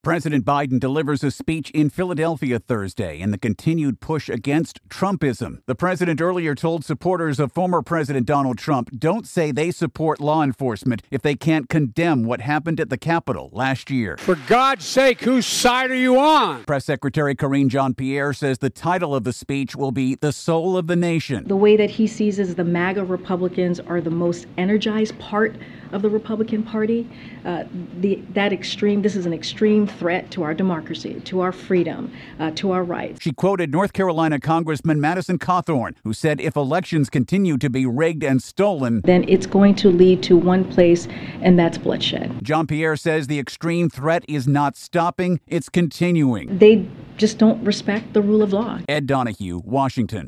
President Biden delivers a speech in Philadelphia Thursday in the continued push against Trumpism. The president earlier told supporters of former President Donald Trump, don't say they support law enforcement if they can't condemn what happened at the Capitol last year. For God's sake, whose side are you on? Press Secretary Karine Jean-Pierre says the title of the speech will be The Soul of the Nation. The way that he sees as the MAGA Republicans are the most energized part of the Republican Party. This is an extreme threat to our democracy, to our freedom, to our rights. She quoted North Carolina Congressman Madison Cawthorn, who said if elections continue to be rigged and stolen, then it's going to lead to one place, and that's bloodshed. Jean-Pierre says the extreme threat is not stopping, it's continuing. They just don't respect the rule of law. Ed Donahue, Washington.